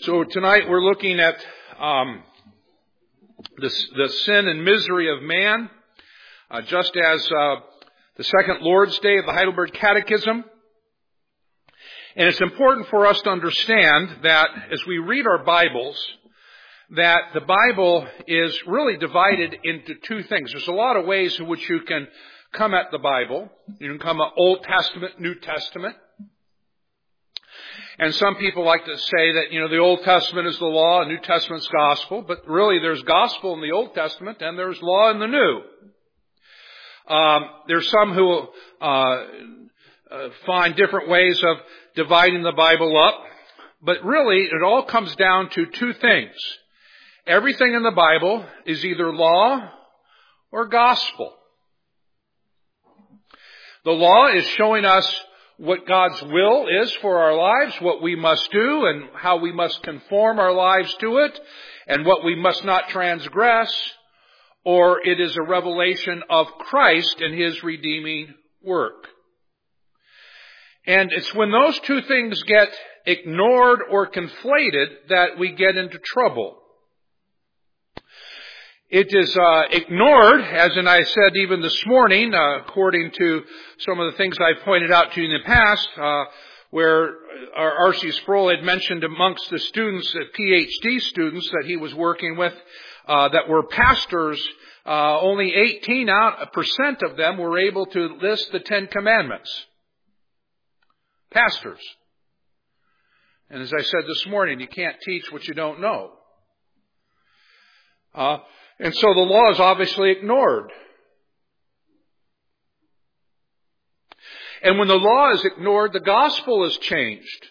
So tonight we're looking at the sin and misery of man, just as the second Lord's Day of the Heidelberg Catechism. And it's important for us to understand that as we read our Bibles, that the Bible is really divided into two things. There's a lot of ways in which you can come at the Bible. You can come at Old Testament, New Testament. And some people like to say that, the Old Testament is the law and New Testament's gospel, but really there's gospel in the Old Testament and there's law in the New. There's some who find different ways of dividing the Bible up, but really it all comes down to two things. Everything in the Bible is either law or gospel. The law is showing us what God's will is for our lives, what we must do and how we must conform our lives to it, and what we must not transgress, or it is a revelation of Christ and His redeeming work. And it's when those two things get ignored or conflated that we get into trouble. It is ignored, as I said even this morning, according to some of the things I've pointed out to you in the past, where our R.C. Sproul had mentioned amongst the students, the PhD students that he was working with, that were pastors, only 18% of them were able to list the 10 Commandments. Pastors. And as I said this morning, you can't teach what you don't know. And so the law is obviously ignored. And when the law is ignored, the gospel is changed.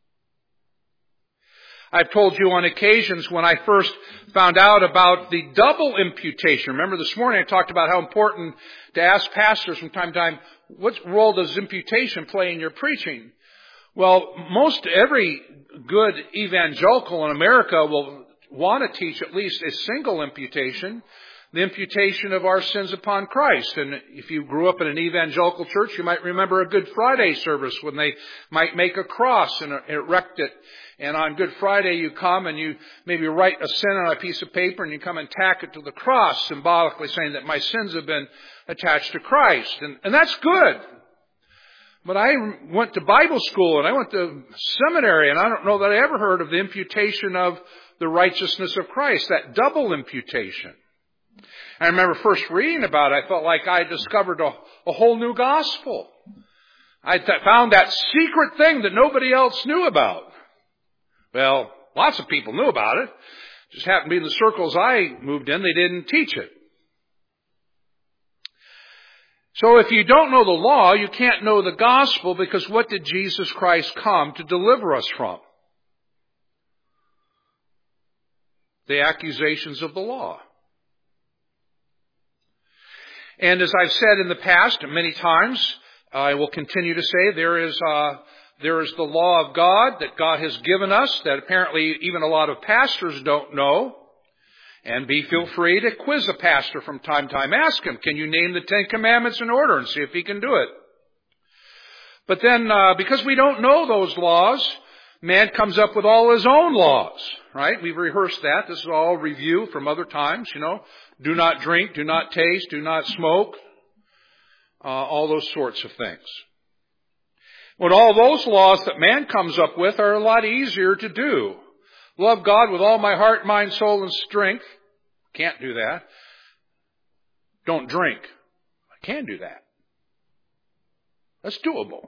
I've told you on occasions when I first found out about the double imputation. Remember this morning I talked about how important to ask pastors from time to time, what role does imputation play in your preaching? Well, most every good evangelical in America will want to teach at least a single imputation, the imputation of our sins upon Christ. And if you grew up in an evangelical church, you might remember a Good Friday service when they might make a cross and erect it. And on Good Friday you come and you maybe write a sin on a piece of paper and you come and tack it to the cross, symbolically saying that my sins have been attached to Christ. And that's good. But I went to Bible school and I went to seminary, and I don't know that I ever heard of the imputation of the righteousness of Christ, that double imputation. I remember first reading about it, I felt like I discovered a whole new gospel. I found that secret thing that nobody else knew about. Well, lots of people knew about it. Just happened to be in the circles I moved in, they didn't teach it. So if you don't know the law, you can't know the gospel, because what did Jesus Christ come to deliver us from? The accusations of the law. And as I've said in the past many times, I will continue to say there is the law of God that God has given us that apparently even a lot of pastors don't know. And feel free to quiz a pastor from time to time. Ask him, can you name the 10 Commandments in order, and see if he can do it. But then, because we don't know those laws, man comes up with all his own laws, right? We've rehearsed that. This is all review from other times, Do not drink, do not taste, do not smoke, all those sorts of things. When all those laws that man comes up with are a lot easier to do. Love God with all my heart, mind, soul, and strength. Can't do that. Don't drink. I can do that. That's doable.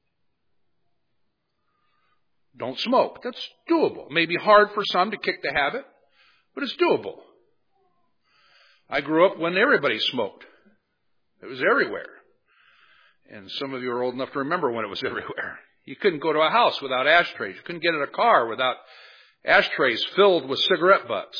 Don't smoke. That's doable. It may be hard for some to kick the habit, but it's doable. I grew up when everybody smoked. It was everywhere. And some of you are old enough to remember when it was everywhere. You couldn't go to a house without ashtrays. You couldn't get in a car without ashtrays filled with cigarette butts.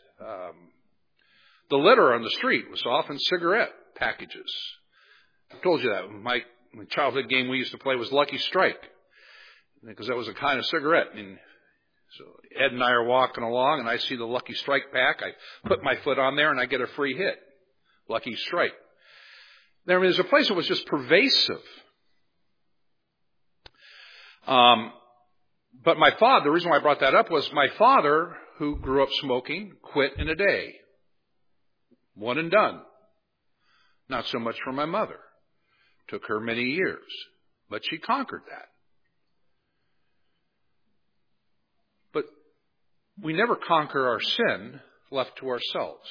The litter on the street was often cigarette packages. I told you that. My childhood game we used to play was Lucky Strike, because that was a kind of cigarette. And so Ed and I are walking along, and I see the Lucky Strike pack. I put my foot on there, and I get a free hit. Lucky Strike. There's a place that was just pervasive. But my father, the reason why I brought that up was my father, who grew up smoking, quit in a day. One and done. Not so much for my mother. Took her many years, but she conquered that. But we never conquer our sin left to ourselves.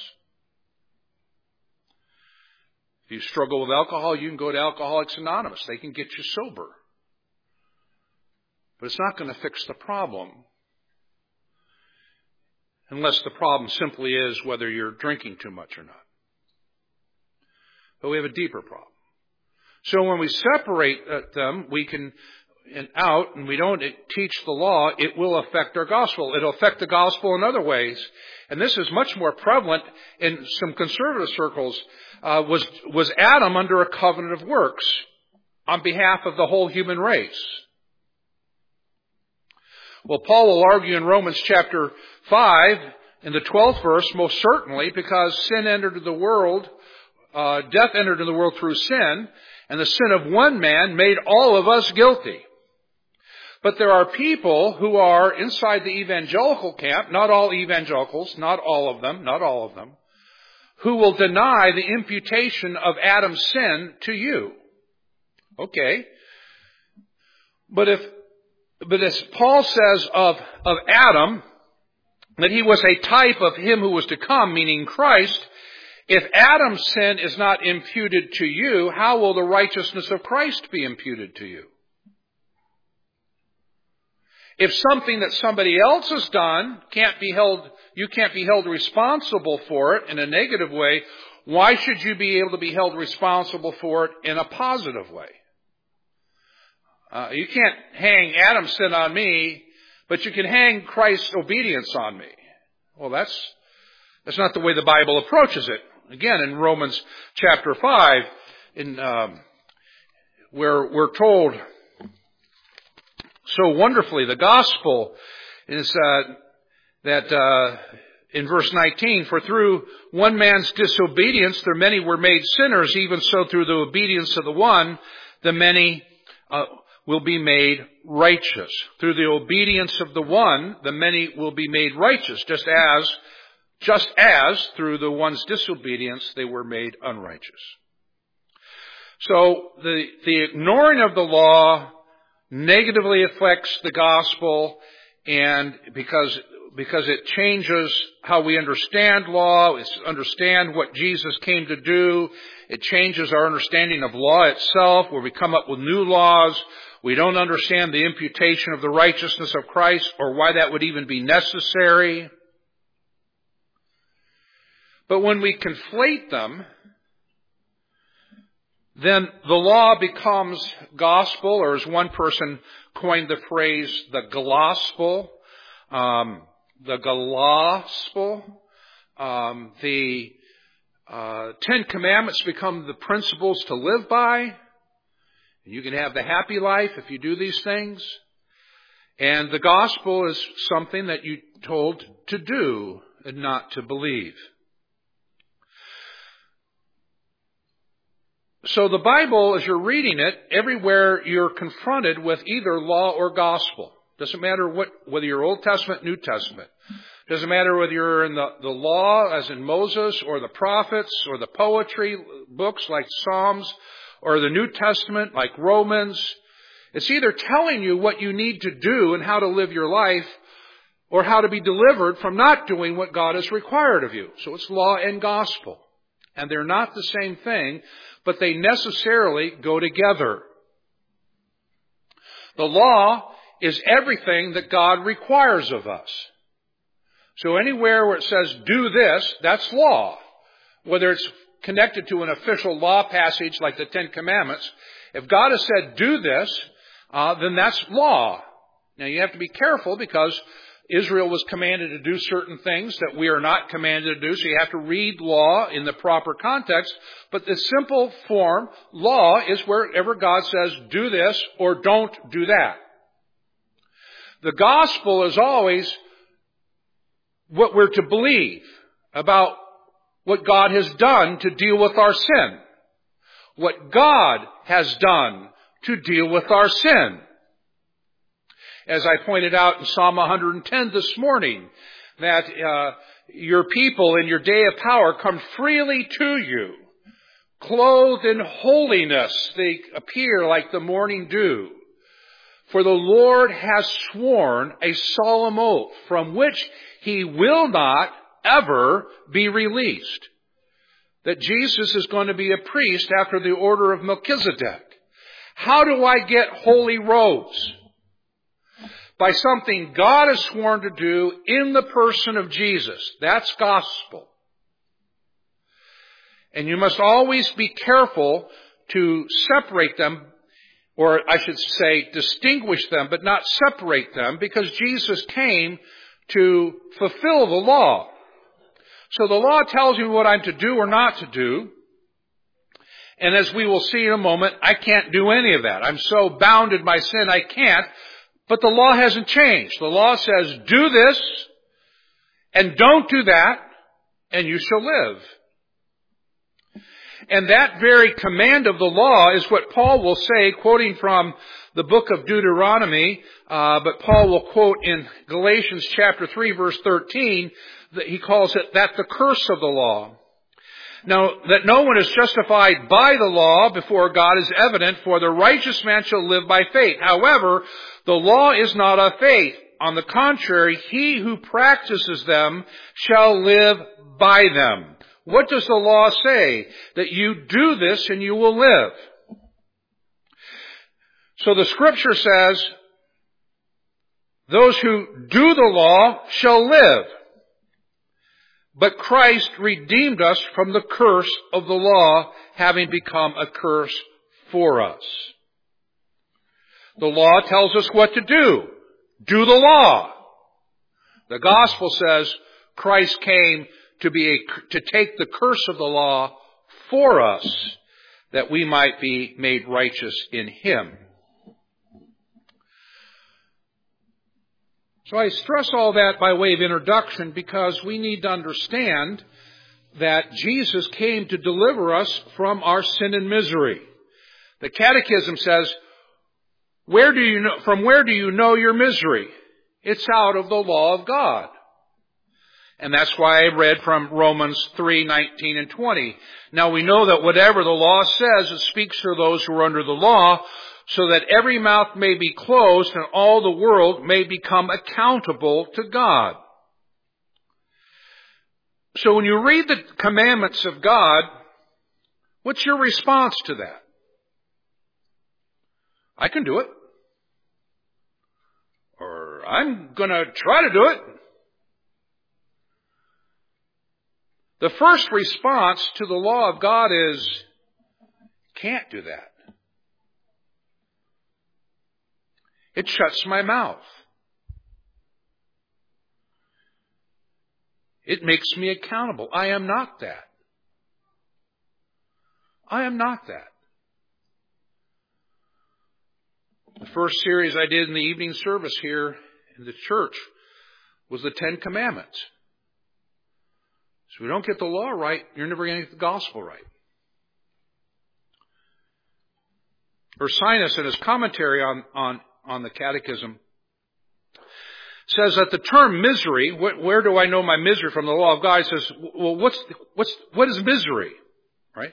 If you struggle with alcohol, you can go to Alcoholics Anonymous. They can get you sober. But it's not going to fix the problem unless the problem simply is whether you're drinking too much or not. But we have a deeper problem. So when we separate them, we can out and we don't teach the law, it will affect our gospel. It'll affect the gospel in other ways. And this is much more prevalent in some conservative circles. Was Adam under a covenant of works on behalf of the whole human race? Well, Paul will argue in Romans chapter 5, in the 12th verse, most certainly, because sin entered into the world, death entered into the world through sin, and the sin of one man made all of us guilty. But there are people who are inside the evangelical camp, not all evangelicals, not all of them, who will deny the imputation of Adam's sin to you. Okay. But as Paul says of Adam, that he was a type of him who was to come, meaning Christ, if Adam's sin is not imputed to you, how will the righteousness of Christ be imputed to you? If something that somebody else has done you can't be held responsible for it in a negative way, why should you be able to be held responsible for it in a positive way? You can't hang Adam's sin on me, but you can hang Christ's obedience on me. Well, that's not the way the Bible approaches it. Again, in Romans chapter 5, where we're told so wonderfully, the gospel is that in verse 19, for through one man's disobedience, the many were made sinners, even so through the obedience of the one, the many will be made righteous. Through the obedience of the one, the many will be made righteous, just as through the one's disobedience, they were made unrighteous. So the ignoring of the law negatively affects the gospel, and because it changes how we understand law, understand what Jesus came to do, it changes our understanding of law itself, where we come up with new laws. We don't understand the imputation of the righteousness of Christ or why that would even be necessary. But when we conflate them, then the law becomes gospel, or as one person coined the phrase, the glospel. The Ten Commandments become the principles to live by. You can have the happy life if you do these things. And the gospel is something that you're told to do and not to believe. So the Bible, as you're reading it, everywhere you're confronted with either law or gospel. Doesn't matter whether you're Old Testament, New Testament. Doesn't matter whether you're in the law, as in Moses, or the prophets, or the poetry books like Psalms, or the New Testament like Romans. It's either telling you what you need to do and how to live your life, or how to be delivered from not doing what God has required of you. So it's law and gospel. And they're not the same thing, but they necessarily go together. The law is everything that God requires of us. So anywhere where it says, do this, that's law. Whether it's connected to an official law passage like the Ten Commandments, if God has said, do this, then that's law. Now you have to be careful because Israel was commanded to do certain things that we are not commanded to do, so you have to read law in the proper context. But the simple form, law, is wherever God says, do this or don't do that. The gospel is always what we're to believe about what God has done to deal with our sin. What God has done to deal with our sin. As I pointed out in Psalm 110 this morning, that your people in your day of power come freely to you. Clothed in holiness, they appear like the morning dew. For the Lord has sworn a solemn oath from which he will not ever be released. That Jesus is going to be a priest after the order of Melchizedek. How do I get holy robes? By something God has sworn to do in the person of Jesus. That's gospel. And you must always be careful to separate them, or I should say distinguish them, but not separate them, because Jesus came to fulfill the law. So the law tells me what I'm to do or not to do. And as we will see in a moment, I can't do any of that. I'm so bounded by sin, I can't. But the law hasn't changed. The law says, do this, and don't do that, and you shall live. And that very command of the law is what Paul will say, quoting from the book of Deuteronomy, but Paul will quote in Galatians chapter 3, verse 13, that he calls it that the curse of the law. Now, that no one is justified by the law before God is evident, for the righteous man shall live by faith. However, the law is not of faith. On the contrary, he who practices them shall live by them. What does the law say? That you do this and you will live. So the scripture says, those who do the law shall live. But Christ redeemed us from the curse of the law, having become a curse for us. The law tells us what to do. Do the law. The gospel says Christ came to take the curse of the law for us, that we might be made righteous in him. So I stress all that by way of introduction because we need to understand that Jesus came to deliver us from our sin and misery. The Catechism says, from where do you know your misery? It's out of the law of God. And that's why I read from Romans 3:19 and 20. Now we know that whatever the law says, it speaks to those who are under the law, so that every mouth may be closed and all the world may become accountable to God. So when you read the commandments of God, what's your response to that? I can do it. Or I'm going to try to do it. The first response to the law of God is, can't do that. It shuts my mouth. It makes me accountable. I am not that. I am not that. The first series I did in the evening service here in the church was the 10 Commandments. So if we don't get the law right, you're never going to get the gospel right. Ursinus, in his commentary on the Catechism, says that the term misery, where do I know my misery from the law of God? He says, well, what is misery? Right?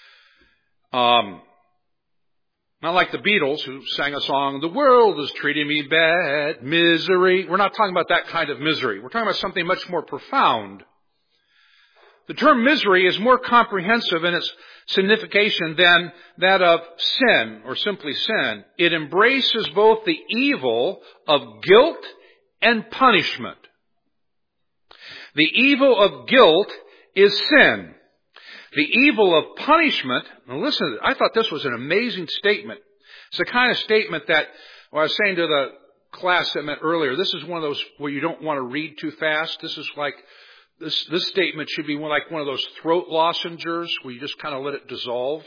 Not like the Beatles who sang a song, the world is treating me bad, misery. We're not talking about that kind of misery. We're talking about something much more profound. The term misery is more comprehensive in its signification than that of sin, or simply sin. It embraces both the evil of guilt and punishment. The evil of guilt is sin. The evil of punishment, now listen, I thought this was an amazing statement. It's the kind of statement that, well, I was saying to the class I met earlier, this is one of those where you don't want to read too fast. This is like, this statement should be like one of those throat lozenges where you just kind of let it dissolve.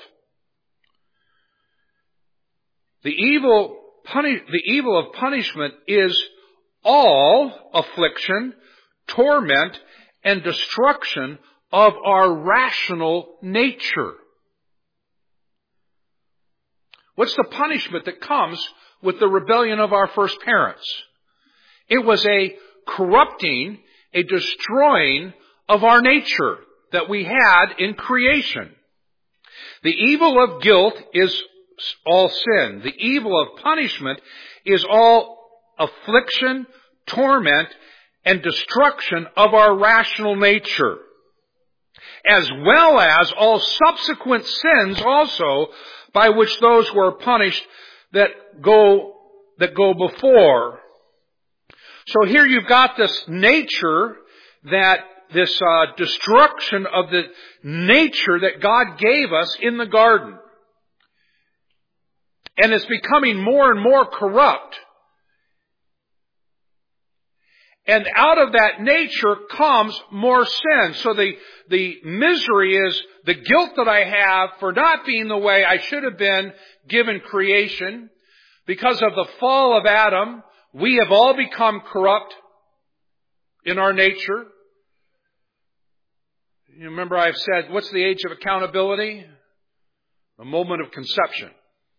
The evil of punishment is all affliction, torment, and destruction of our rational nature. What's the punishment that comes with the rebellion of our first parents. It was a corrupting, a destroying of our nature that we had in creation. The evil of guilt is all sin. The evil of punishment is all affliction, torment, and destruction of our rational nature, as well as all subsequent sins also by which those who are punished that go before. So here you've got this nature, this destruction of the nature that God gave us in the garden. And it's becoming more and more corrupt. And out of that nature comes more sin. So the misery is the guilt that I have for not being the way I should have been given creation. Because of the fall of Adam, we have all become corrupt in our nature. You remember I've said, what's the age of accountability? The moment of conception.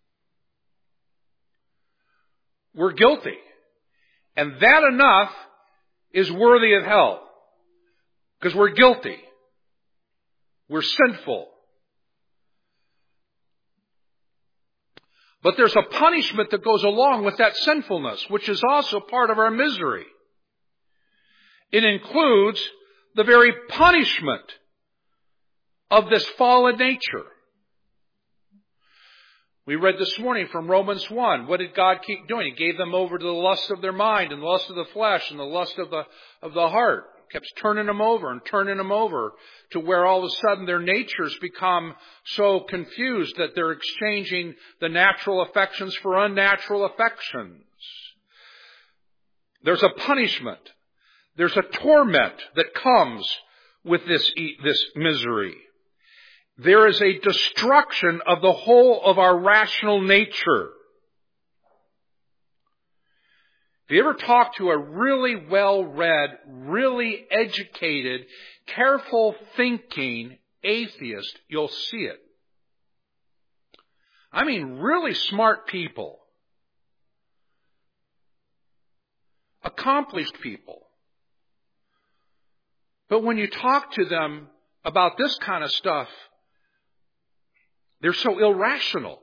We're guilty. And that enough is worthy of hell. Because we're guilty. We're sinful. But there's a punishment that goes along with that sinfulness, which is also part of our misery. It includes the very punishment of this fallen nature. We read this morning from Romans 1. What did God keep doing? He gave them over to the lust of their mind and the lust of the flesh and the lust of the heart. He kept turning them over and turning them over to where all of a sudden their natures become so confused that they're exchanging the natural affections for unnatural affections. There's a punishment. There's a torment that comes with this misery. There is a destruction of the whole of our rational nature. If you ever talk to a really well-read, really educated, careful thinking atheist, you'll see it. I mean, really smart people. Accomplished people. But when you talk to them about this kind of stuff, they're so irrational.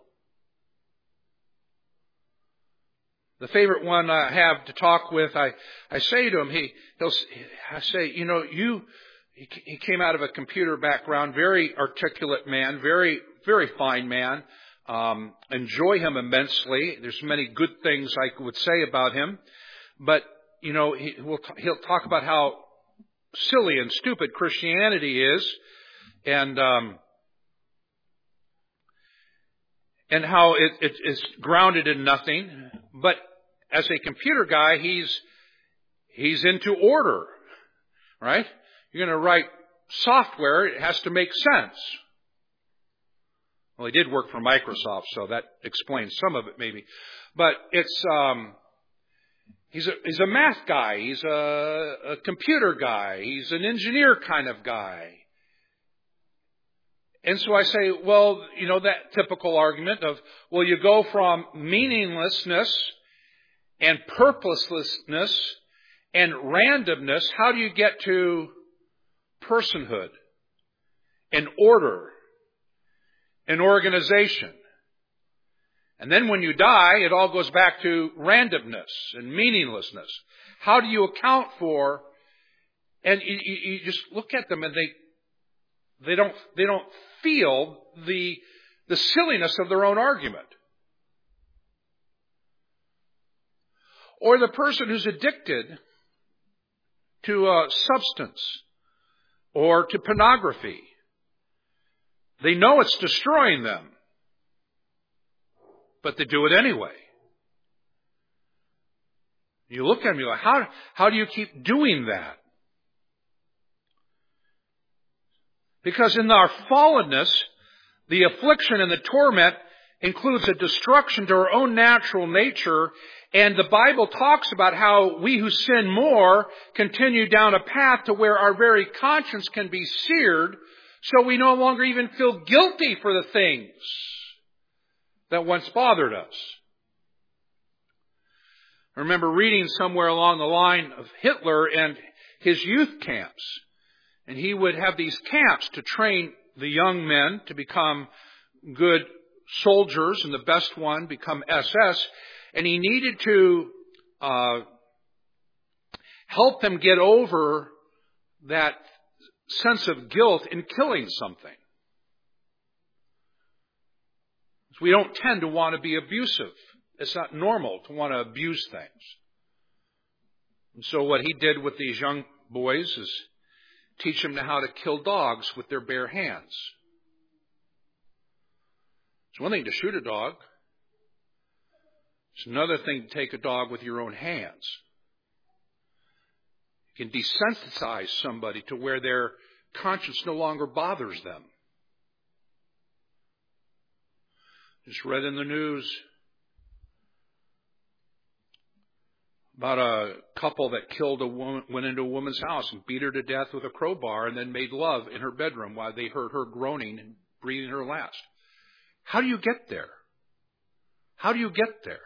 The favorite one I have to talk with, I say to him, I say, you know, he came out of a computer background, very articulate man, very, very fine man. Enjoy him immensely. There's many good things I would say about him. But, you know, he'll talk about how silly and stupid Christianity is. And how it is grounded in nothing. But as a computer guy, he's into order, right? You're going to write software, it has to make sense. Well, he did work for Microsoft, so that explains some of it maybe. But it's he's a math guy, he's a computer guy, he's an engineer kind of guy. And so I say, well, you know, that typical argument of, well, you go from meaninglessness and purposelessness and randomness, how do you get to personhood and order and organization? And then when you die, it all goes back to randomness and meaninglessness. How do you account for, and you just look at them and they don't feel the silliness of their own argument. Or the person who's addicted to a substance or to pornography. They know it's destroying them, but they do it anyway. You look at them, you go, how do you keep doing that? Because in our fallenness, the affliction and the torment includes a destruction to our own natural nature. And the Bible talks about how we who sin more continue down a path to where our very conscience can be seared, so we no longer even feel guilty for the things that once bothered us. I remember reading somewhere along the line of Hitler and his youth camps. And he would have these camps to train the young men to become good soldiers, and the best one become SS. And he needed to help them get over that sense of guilt in killing something. We don't tend to want to be abusive. It's not normal to want to abuse things. And so what he did with these young boys is teach them how to kill dogs with their bare hands. It's one thing to shoot a dog. It's another thing to take a dog with your own hands. You can desensitize somebody to where their conscience no longer bothers them. Just read in the news about a couple that killed a woman, went into a woman's house and beat her to death with a crowbar and then made love in her bedroom while they heard her groaning and breathing her last. How do you get there? How do you get there?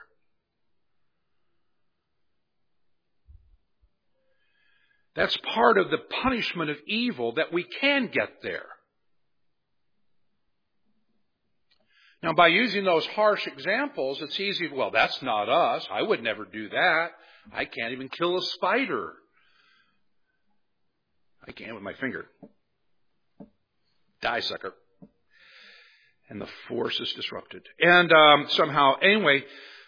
That's part of the punishment of evil, that we can get there. Now, by using those harsh examples, it's easy, well, that's not us. I would never do that. I can't even kill a spider. I can't with my finger. Die, sucker. And the force is disrupted. And somehow, anyway,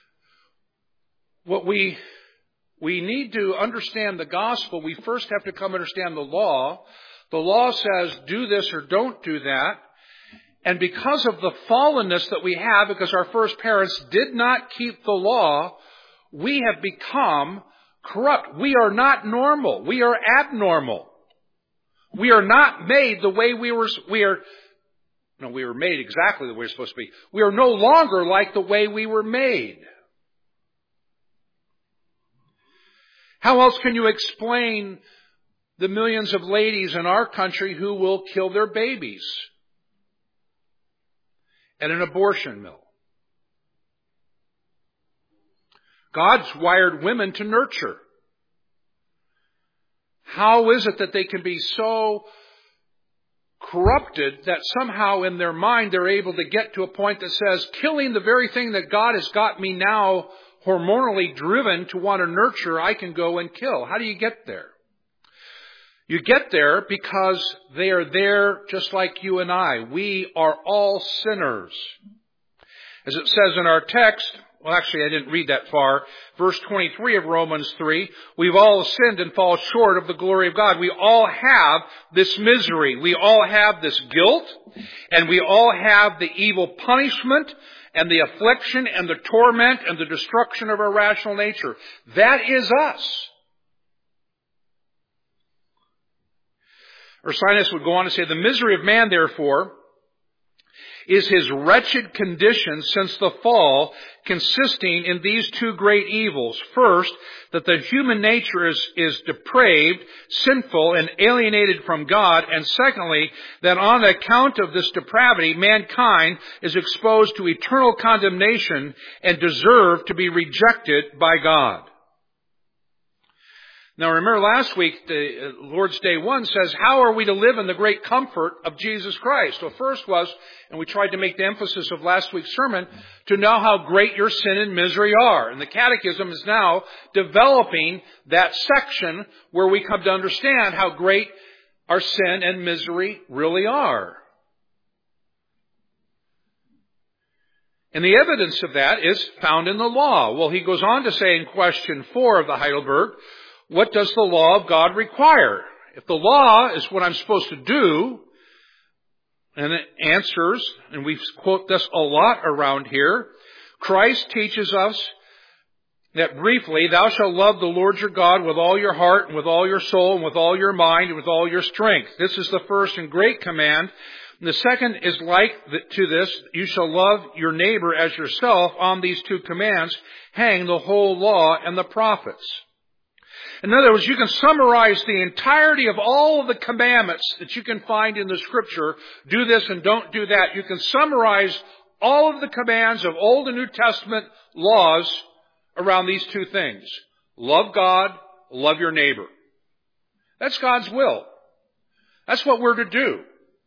what we need to understand the gospel, we first have to come understand the law. The law says, do this or don't do that. And because of the fallenness that we have, because our first parents did not keep the law, we have become corrupt. We are not normal. We are abnormal. We are not made the way we were made exactly the way we're supposed to be. We are no longer like the way we were made. How else can you explain the millions of ladies in our country who will kill their babies at an abortion mill? God's wired women to nurture. How is it that they can be so corrupted that somehow in their mind they're able to get to a point that says, killing the very thing that God has got me now hormonally driven to want to nurture, I can go and kill? How do you get there? You get there because they are there just like you and I. We are all sinners. As it says in our text, well, actually, I didn't read that far. Verse 23 of Romans 3, we've all sinned and fall short of the glory of God. We all have this misery. We all have this guilt, and we all have the evil punishment and the affliction and the torment and the destruction of our rational nature. That is us. Ursinus would go on to say, the misery of man, therefore, is his wretched condition since the fall, consisting in these two great evils. First, that the human nature is depraved, sinful, and alienated from God. And secondly, that on account of this depravity, mankind is exposed to eternal condemnation and deserve to be rejected by God. Now remember last week, the Lord's Day 1 says, how are we to live in the great comfort of Jesus Christ? Well, first was, and we tried to make the emphasis of last week's sermon, to know how great your sin and misery are. And the Catechism is now developing that section where we come to understand how great our sin and misery really are. And the evidence of that is found in the law. Well, he goes on to say in question 4 of the Heidelberg, what does the law of God require? If the law is what I'm supposed to do, and it answers, and we quote this a lot around here, Christ teaches us that briefly, thou shalt love the Lord your God with all your heart and with all your soul and with all your mind and with all your strength. This is the first and great command. And the second is like to this, you shall love your neighbor as yourself. On these two commands hang the whole law and the prophets. In other words, you can summarize the entirety of all of the commandments that you can find in the Scripture. Do this and don't do that. You can summarize all of the commands of Old and New Testament laws around these two things. Love God, love your neighbor. That's God's will. That's what we're to do.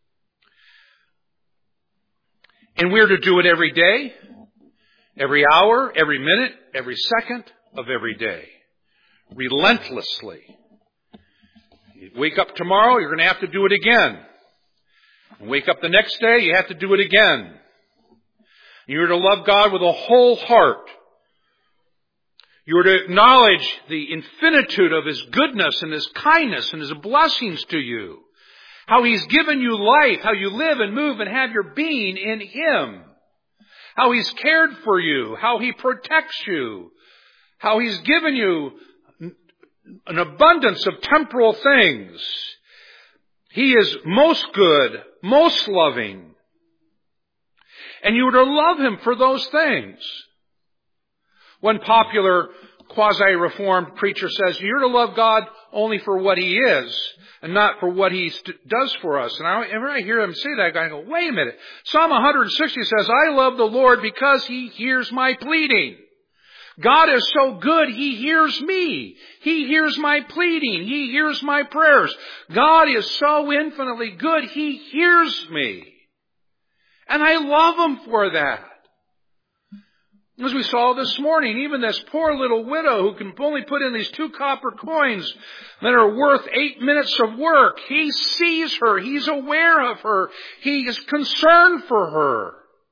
And we're to do it every day, every hour, every minute, every second of every day. Relentlessly. You wake up tomorrow, you're going to have to do it again. And wake up the next day, you have to do it again. You're to love God with a whole heart. You're to acknowledge the infinitude of His goodness and His kindness and His blessings to you. How He's given you life, how you live and move and have your being in Him. How He's cared for you, how He protects you, how He's given you an abundance of temporal things. He is most good, most loving. And you are to love Him for those things. One popular quasi-reformed preacher says, you're to love God only for what He is and not for what He does for us. And whenever I hear him say that, I go, wait a minute. Psalm 160 says, I love the Lord because He hears my pleading. God is so good, He hears me. He hears my pleading. He hears my prayers. God is so infinitely good, He hears me. And I love Him for that. As we saw this morning, even this poor little widow who can only put in these 2 copper coins that are worth 8 minutes of work. He sees her. He's aware of her. He is concerned for her.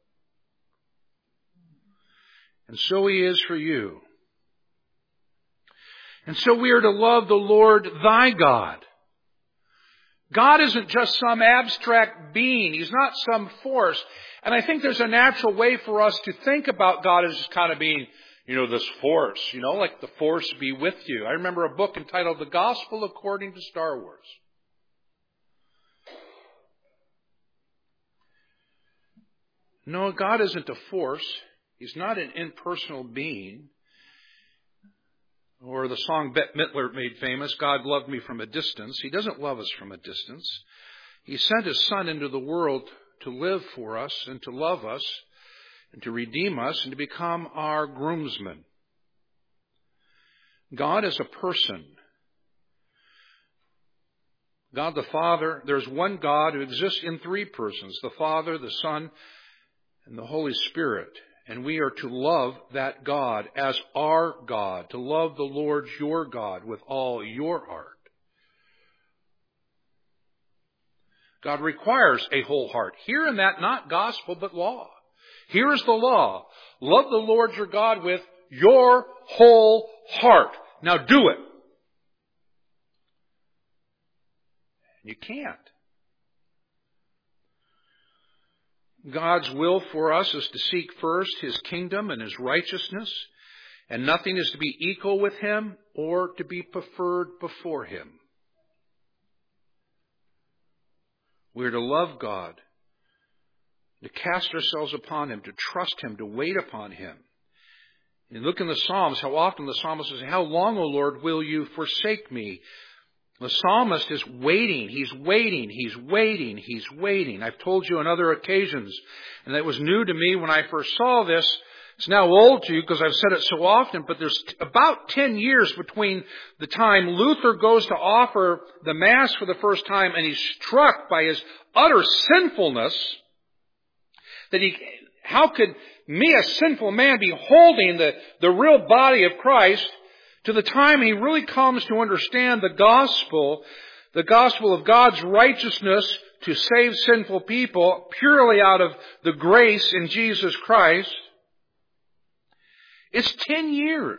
And so He is for you. And so we are to love the Lord thy God. God isn't just some abstract being. He's not some force. And I think there's a natural way for us to think about God as just kind of being, this force, like the force be with you. I remember a book entitled The Gospel According to Star Wars. No, God isn't a force. He's not an impersonal being. Or the song Bette Midler made famous, God loved me from a distance. He doesn't love us from a distance. He sent His Son into the world to live for us and to love us and to redeem us and to become our groomsman. God is a person. God the Father, there's one God who exists in 3 persons, the Father, the Son, and the Holy Spirit. And we are to love that God as our God, to love the Lord your God with all your heart. God requires a whole heart. Here in that, not gospel, but law. Here is the law. Love the Lord your God with your whole heart. Now do it. You can't. God's will for us is to seek first His kingdom and His righteousness, and nothing is to be equal with Him or to be preferred before Him. We are to love God, to cast ourselves upon Him, to trust Him, to wait upon Him. And look in the Psalms, how often the psalmist says, how long, O Lord, will you forsake me? The psalmist is waiting. He's waiting. He's waiting. He's waiting. I've told you on other occasions, and it was new to me when I first saw this. It's now old to you because I've said it so often, but there's about 10 years between the time Luther goes to offer the Mass for the first time and he's struck by his utter sinfulness, that how could me, a sinful man, be holding the real body of Christ, to the time he really comes to understand the gospel of God's righteousness to save sinful people purely out of the grace in Jesus Christ. It's 10 years.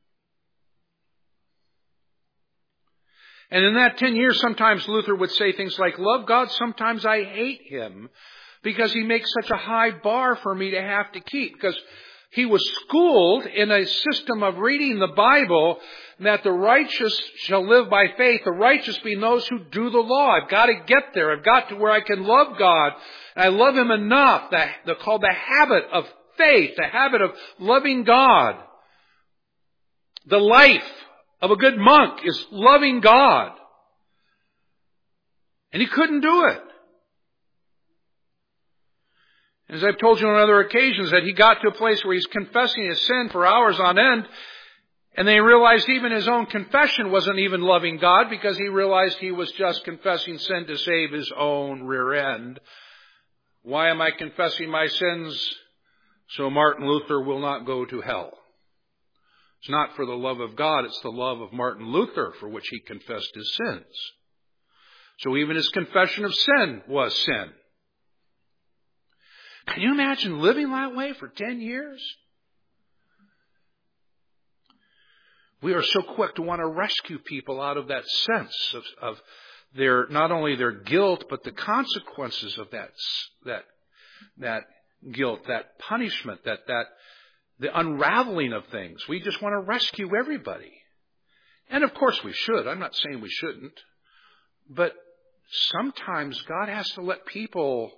And in that 10 years, sometimes Luther would say things like, love God, sometimes I hate Him because He makes such a high bar for me to have to keep. Because he was schooled in a system of reading the Bible that the righteous shall live by faith, the righteous being those who do the law. I've got to get there. I've got to where I can love God. And I love Him enough. They're called the habit of faith, the habit of loving God. The life of a good monk is loving God. And he couldn't do it. As I've told you on other occasions, that he got to a place where he's confessing his sin for hours on end, and then he realized even his own confession wasn't even loving God, because he realized he was just confessing sin to save his own rear end. Why am I confessing my sins? So Martin Luther will not go to hell. It's not for the love of God, it's the love of Martin Luther for which he confessed his sins. So even his confession of sin was sin. Can you imagine living that way for 10 years? We are so quick to want to rescue people out of that sense of their, not only their guilt, but the consequences of that guilt, that punishment, the unraveling of things. We just want to rescue everybody. And of course we should. I'm not saying we shouldn't. But sometimes God has to let people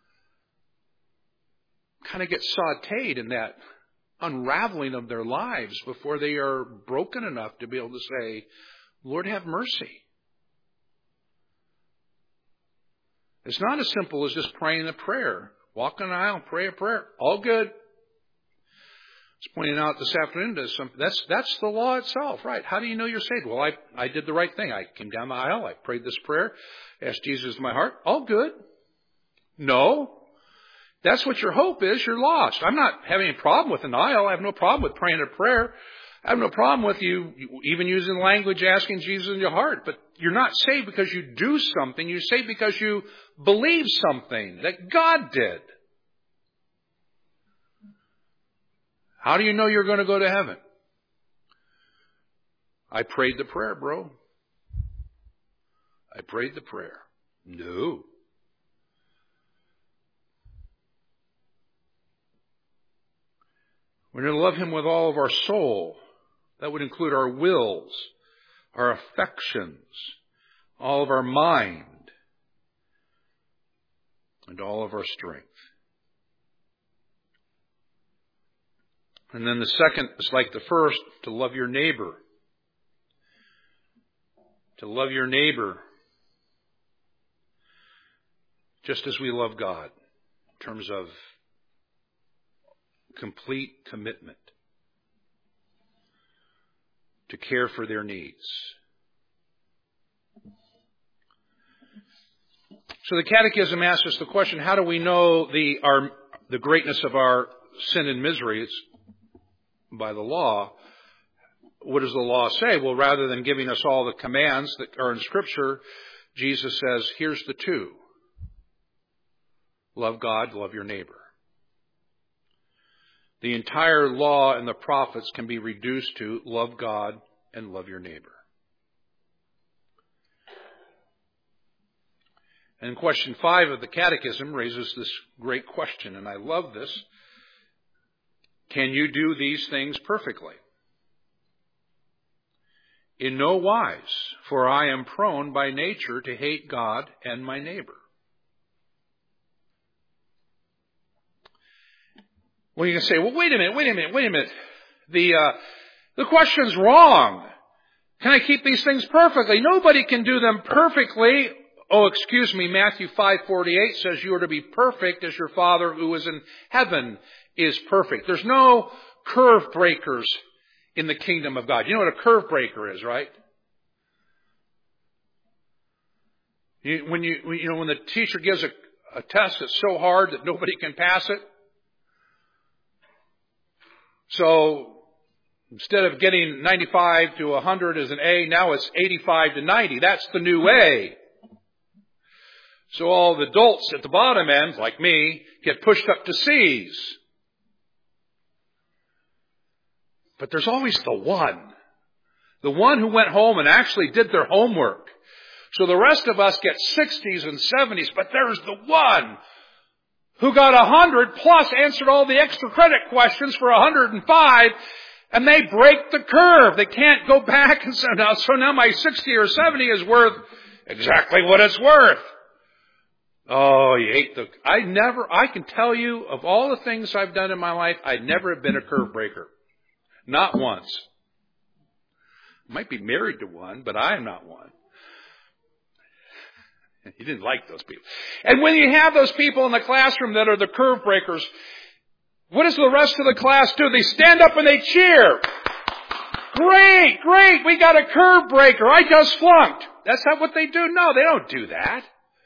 kind of get sautéed in that unraveling of their lives before they are broken enough to be able to say, Lord, have mercy. It's not as simple as just praying a prayer. Walk in the aisle, pray a prayer. All good. I was pointing out this afternoon to some, that's the law itself, right? How do you know you're saved? Well, I did the right thing. I came down the aisle. I prayed this prayer. Asked Jesus in my heart. All good. No. That's what your hope is. You're lost. I'm not having a problem with an aisle. I have no problem with praying a prayer. I have no problem with you even using language asking Jesus in your heart. But you're not saved because you do something. You're saved because you believe something that God did. How do you know you're going to go to heaven? I prayed the prayer, bro. I prayed the prayer. No. We're going to love him with all of our soul. That would include our wills, our affections, all of our mind, and all of our strength. And then the second is like the first, to love your neighbor. To love your neighbor just as we love God, in terms of complete commitment to care for their needs. So the Catechism asks us the question, how do we know the greatness of our sin and misery? It's by the law. What does the law say? Well, rather than giving us all the commands that are in Scripture, Jesus says, here's the two. Love God, love your neighbor. The entire law and the prophets can be reduced to love God and love your neighbor. And question 5 of the Catechism raises this great question, and I love this. Can you do these things perfectly? In no wise, for I am prone by nature to hate God and my neighbor. Well, you can say, well, wait a minute. The question's wrong. Can I keep these things perfectly? Nobody can do them perfectly. Oh, excuse me, Matthew 5:48 says you are to be perfect as your Father who is in heaven is perfect. There's no curve breakers in the kingdom of God. You know what a curve breaker is, right? When the teacher gives a test that's so hard that nobody can pass it. So instead of getting 95 to 100 as an A, now it's 85 to 90. That's the new A. So all the adults at the bottom end, like me, get pushed up to C's. But there's always the one who went home and actually did their homework. So the rest of us get 60s and 70s, but there's the one who got 100 plus answered all the extra credit questions for 105, and they break the curve. They can't go back and say, so now my 60 or 70 is worth exactly what it's worth. Oh, you hate I can tell you of all the things I've done in my life, I'd never have been a curve breaker. Not once. Might be married to one, but I am not one. He didn't like those people. And when you have those people in the classroom that are the curve breakers, what does the rest of the class do? They stand up and they cheer. Great, great, we got a curve breaker. I just flunked. That's not what they do. No, they don't do that.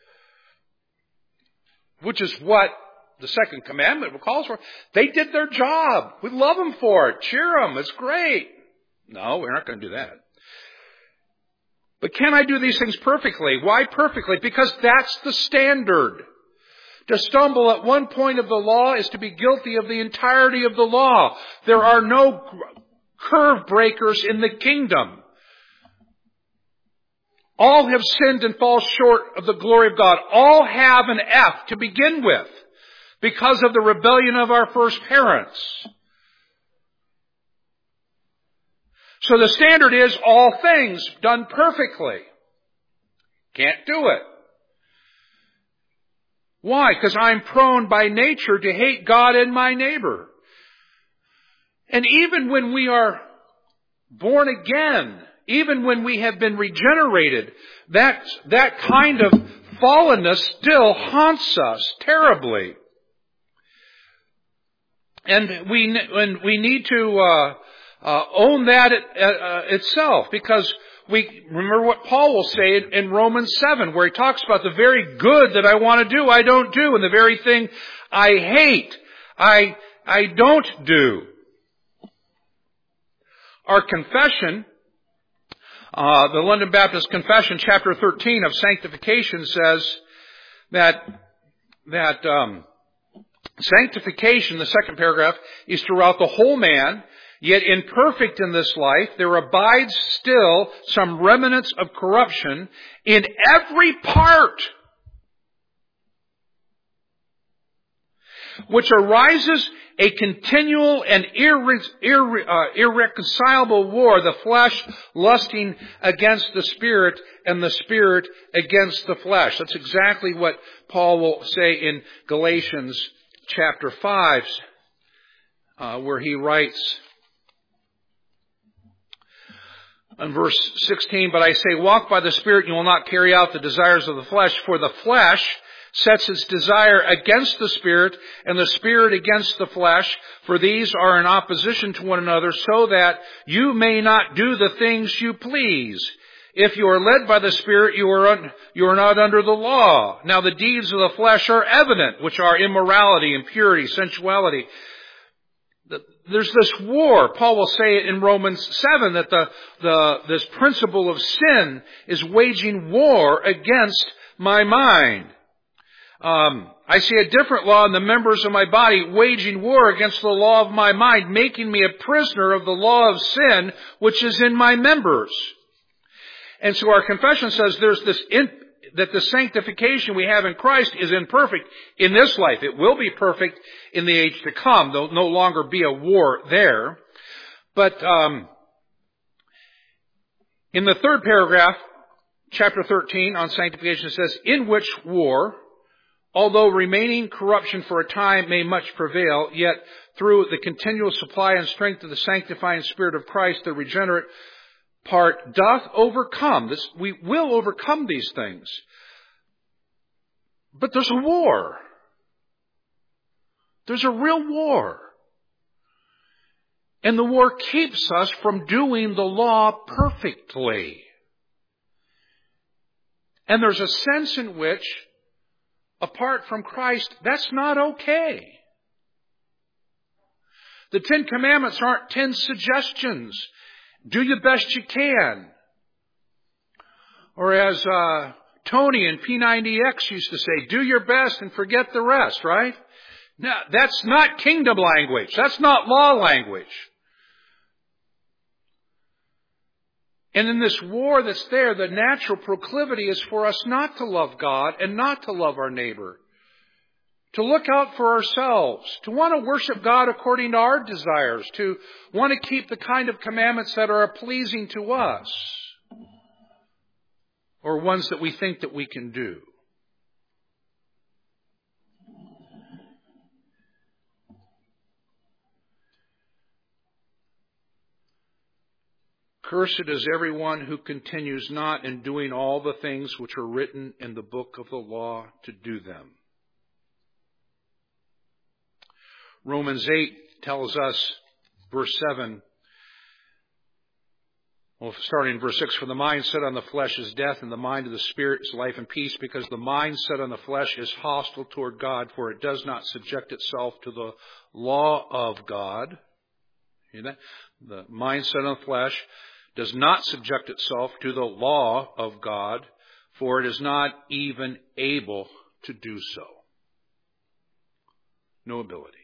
Which is what the second commandment calls for. They did their job. We love them for it. Cheer them. It's great. No, we're not going to do that. But can I do these things perfectly? Why perfectly? Because that's the standard. To stumble at one point of the law is to be guilty of the entirety of the law. There are no curve breakers in the kingdom. All have sinned and fall short of the glory of God. All have an F to begin with because of the rebellion of our first parents. So the standard is all things done perfectly. Can't do it. Why? Because I'm prone by nature to hate God and my neighbor. And even when we are born again, even when we have been regenerated, that kind of fallenness still haunts us terribly. And we need to own that itself, because we remember what Paul will say in Romans 7, where he talks about the very good that I want to do, I don't do, and the very thing I hate, I don't do. Our confession, the London Baptist Confession, chapter 13 of sanctification, says that sanctification, the second paragraph, is throughout the whole man, yet imperfect in this life, there abides still some remnants of corruption in every part, which arises a continual and irreconcilable war, the flesh lusting against the Spirit and the Spirit against the flesh. That's exactly what Paul will say in Galatians chapter 5, where he writes in verse 16, "But I say, walk by the Spirit, and you will not carry out the desires of the flesh, for the flesh sets its desire against the Spirit, and the Spirit against the flesh, for these are in opposition to one another, so that you may not do the things you please. If you are led by the Spirit, you are not under the law. Now the deeds of the flesh are evident, which are immorality, impurity, sensuality." There's this war. Paul will say it in Romans 7 that this principle of sin is waging war against my mind. I see a different law in the members of my body, waging war against the law of my mind, making me a prisoner of the law of sin, which is in my members. And so our confession says that the sanctification we have in Christ is imperfect in this life. It will be perfect in the age to come. There'll no longer be a war there. But in the third paragraph, chapter 13 on sanctification, it says, "In which war, although remaining corruption for a time may much prevail, yet through the continual supply and strength of the sanctifying Spirit of Christ, the regenerate part doth overcome." We will overcome these things. But there's a war. There's a real war. And the war keeps us from doing the law perfectly. And there's a sense in which, apart from Christ, that's not okay. The 10 Commandments aren't 10 suggestions. Do the best you can. Or as Tony in P90X used to say, do your best and forget the rest, right? Now, that's not kingdom language. That's not law language. And in this war that's there, the natural proclivity is for us not to love God and not to love our neighbor. To look out for ourselves, to want to worship God according to our desires, to want to keep the kind of commandments that are pleasing to us, or ones that we think that we can do. Cursed is everyone who continues not in doing all the things which are written in the book of the law to do them. Romans 8 tells us, verse 7, well, starting in verse 6, for the mind set on the flesh is death, and the mind of the Spirit is life and peace, because the mind set on the flesh is hostile toward God, for it does not subject itself to the law of God. Hear that? The mind set on the flesh does not subject itself to the law of God, for it is not even able to do so. No ability.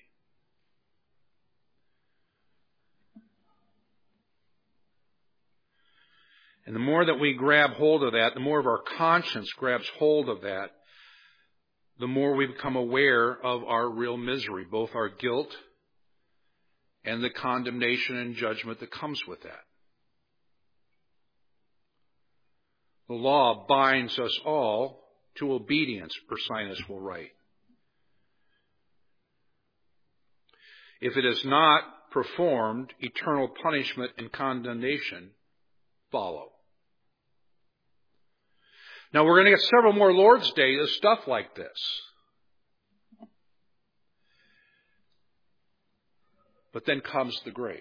And the more that we grab hold of that, the more of our conscience grabs hold of that, the more we become aware of our real misery, both our guilt and the condemnation and judgment that comes with that. The law binds us all to obedience, Ursinus will write. If it is not performed, eternal punishment and condemnation follow. Now we're going to get several more Lord's Days of stuff like this. But then comes the grace.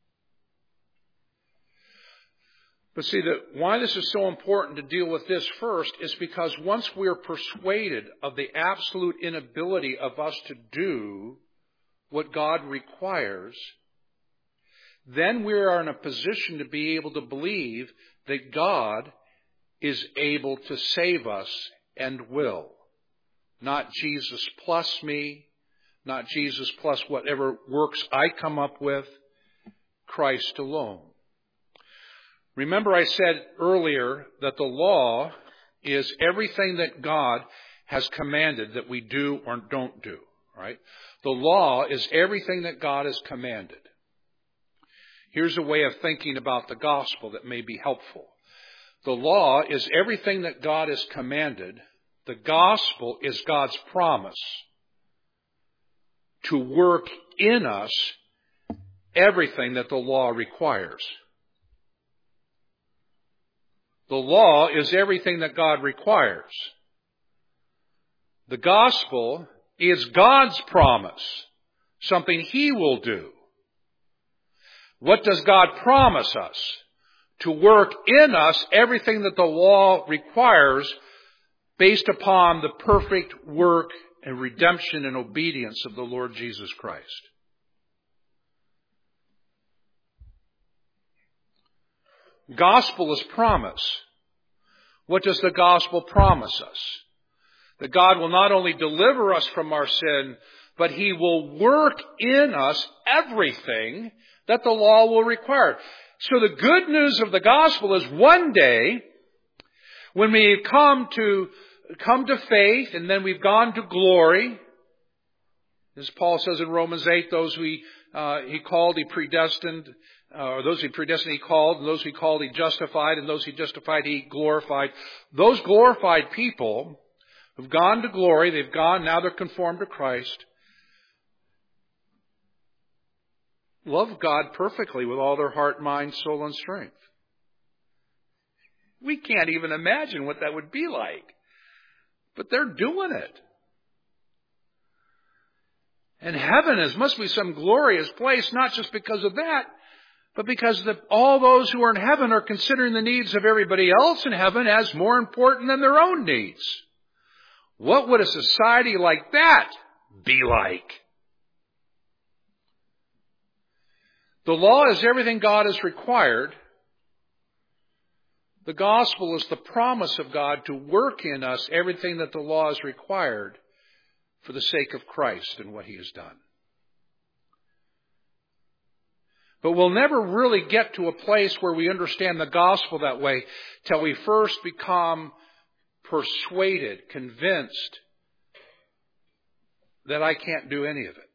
But see, why this is so important to deal with this first is because once we are persuaded of the absolute inability of us to do what God requires, then we are in a position to be able to believe that God is able to save us and will. Not Jesus plus me, not Jesus plus whatever works I come up with, Christ alone. Remember I said earlier that the law is everything that God has commanded that we do or don't do, right? The law is everything that God has commanded. Here's a way of thinking about the gospel that may be helpful. The law is everything that God has commanded. The gospel is God's promise to work in us everything that the law requires. The law is everything that God requires. The gospel is God's promise, something He will do. What does God promise us? To work in us everything that the law requires based upon the perfect work and redemption and obedience of the Lord Jesus Christ. Gospel is promise. What does the gospel promise us? That God will not only deliver us from our sin, but He will work in us everything that the law will require. So the good news of the gospel is one day, when we come to faith and then we've gone to glory, as Paul says in Romans 8, those He called, He predestined, or those He predestined He called, and those He called He justified, and those He justified He glorified. Those glorified people have gone to glory, now they're conformed to Christ, love God perfectly with all their heart, mind, soul, and strength. We can't even imagine what that would be like. But they're doing it. And heaven must be some glorious place, not just because of that, but because all those who are in heaven are considering the needs of everybody else in heaven as more important than their own needs. What would a society like that be like? The law is everything God has required. The gospel is the promise of God to work in us everything that the law has required for the sake of Christ and what He has done. But we'll never really get to a place where we understand the gospel that way till we first become persuaded, convinced that I can't do any of it.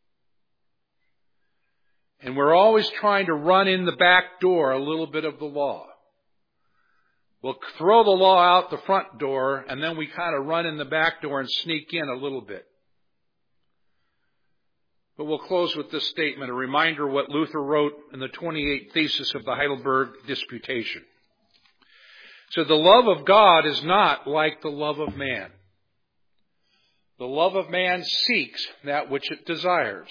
And we're always trying to run in the back door a little bit of the law. We'll throw the law out the front door, and then we kind of run in the back door and sneak in a little bit. But we'll close with this statement, a reminder of what Luther wrote in the 28th thesis of the Heidelberg Disputation. So the love of God is not like the love of man. The love of man seeks that which it desires.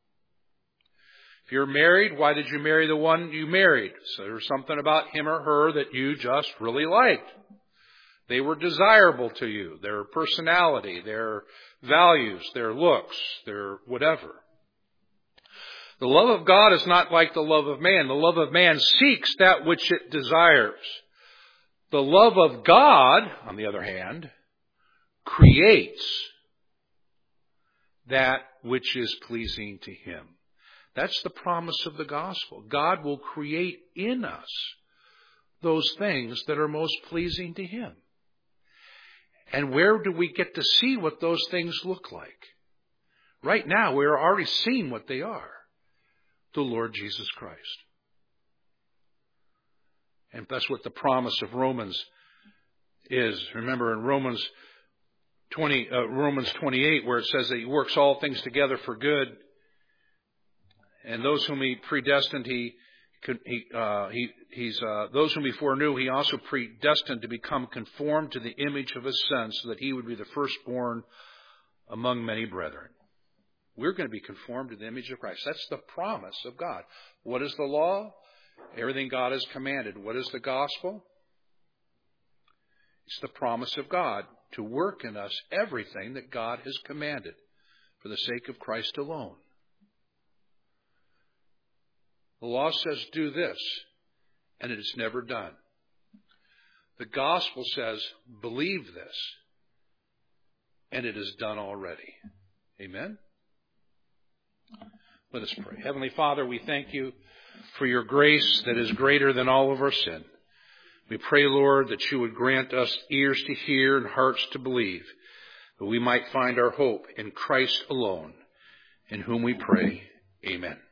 If you're married, why did you marry the one you married? So there's something about him or her that you just really liked. They were desirable to you. Their personality, their values, their looks, their whatever. The love of God is not like the love of man. The love of man seeks that which it desires. The love of God, on the other hand, creates that which is pleasing to Him. That's the promise of the gospel. God will create in us those things that are most pleasing to Him. And where do we get to see what those things look like? Right now, we're already seeing what they are. The Lord Jesus Christ. And that's what the promise of Romans is. Remember in Romans 28, where it says that He works all things together for good, and those whom He predestined, those whom He foreknew, He also predestined to become conformed to the image of His Son, so that He would be the firstborn among many brethren. We're going to be conformed to the image of Christ. That's the promise of God. What is the law? Everything God has commanded. What is the gospel? It's the promise of God to work in us everything that God has commanded for the sake of Christ alone. The law says do this, and it is never done. The gospel says believe this, and it is done already. Amen? Let us pray. Heavenly Father, we thank You for Your grace that is greater than all of our sin. We pray, Lord, that You would grant us ears to hear and hearts to believe, that we might find our hope in Christ alone, in whom we pray. Amen.